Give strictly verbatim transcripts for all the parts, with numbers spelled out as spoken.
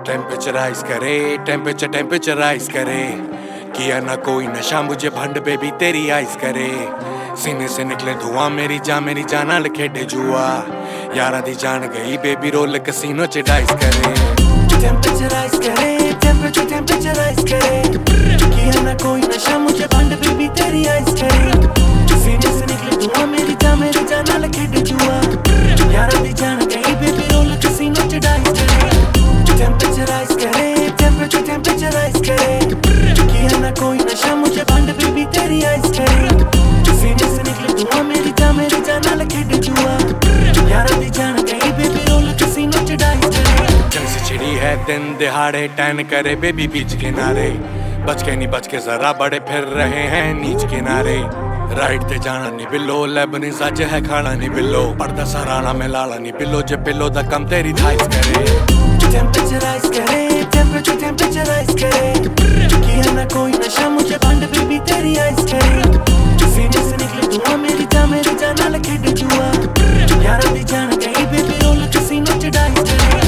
टेम्परेचराइज करे टेम्परेचर टेम्परेचराइज करे किया ना कोई नशा मुझे भंड बेबी तेरी आइस करे सीने से निकले धुआं मेरी जान मेरी जान नाल खेडे जुआ यारा दी जान गई बेबी रोल कसीनो च डाइस करे टेम्परेचराइज करे टेम्परेचर टेम्परेचराइज करे किया ना कोई नशा मुझे भंड बेबी तेरी आइस करे सीने से निकले धुआं मेरी जान मेरी जान नाल खेडे जुआ यारा दी जान गई बेबी रोल कसीनो च डाइस करे टेम्परेचराइज करे टेम्परेचर टेम्परेचराइज करे किया ना कोई नशा मुझे भंड बेबी तेरी आइस करे सीने से निकले धुआं मेरी जान मेरी जान नाल खेडे जुआ यारा दी जान गई बेबी रोल कसीनो च डाइस करे जंग से छिड़ी है दिन दिहाड़े टैन करे बेबी बीच किनारे बच के नहीं बच के जरा बड़े फिर रहे हैं नीच किनारे राइट ते जाना नहीं बिलो लेबनी सच है खाना नहीं बिलो पर्दा सराना में लाला नहीं बिलो जे पिलो दा कम तेरी थाइस करे टेम्परेचराइज करे टेम्परेचर टेम्परेचराइज करे किया ना कोई नशा मुझे भंड बेबी तेरी आइस करे सीने से निकले धुआं मेरी जान मेरी जान नाल खेडे जुआ यारा दी जान गई बेबी रोल कसीनो च डाइस करे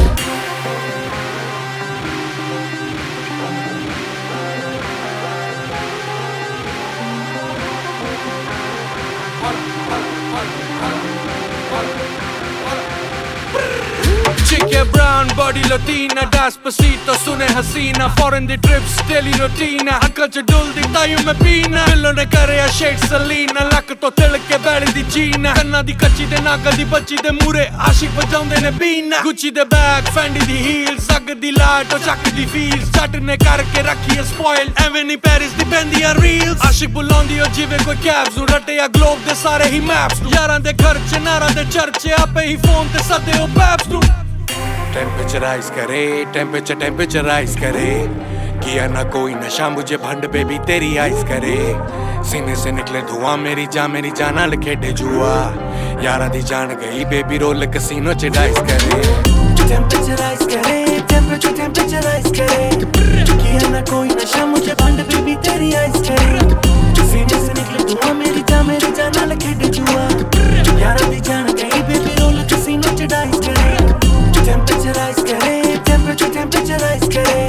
Chica brown body Latina Despacito सुने हसीना Foreign the trips daily routine अकल च डुलदी तायूं मैं पीना दिलों ने करे शेड सलीना लक तो तिल के बैली दी जीना कन्ना दी कच्ची दे नागल दी बच्ची दे मूरे आशिक बजाउंदे ने बीना गुच्ची दे बैग फेंडी दी हील्स अग दी लाट ओ चक दी फील्स जट ने करके रखी है स्पॉइल एवें नी पेरिस दी बेंदियां रील्स आशिक बुलांदी ओ जिवें कोई कैब्स नू रटे या ग्लोब दे सारे ही मैप्स नू यारां दे घर च नारां दे चर्चे आपे ही फोन ते सदे ओ बैब्स नू टेम्परेचराइज करे टेम्परेचर टेम्परेचराइज करे किया ना कोई नशा मुझे भंड बेबी तेरी आइस करे सीने से निकले धुआं मेरी जान मेरी जान नाल खेडे जुआ यारा दी जान गई बेबी रोल कसीनो च डाइस करे टेम्परेचराइज करे टेम्परेचर टेम्परेचराइज करे किया ना कोई नशा मुझे भंड बेबी तेरी आइस करे सीने से निकले धुआं मेरी जान मेरी जान नाल खेडे जुआ यारा दी जान गई बेबी रोल कसीनो च डाइस करे टेम्परेचराइज करे टेम्परेचर टेम्परेचराइज करे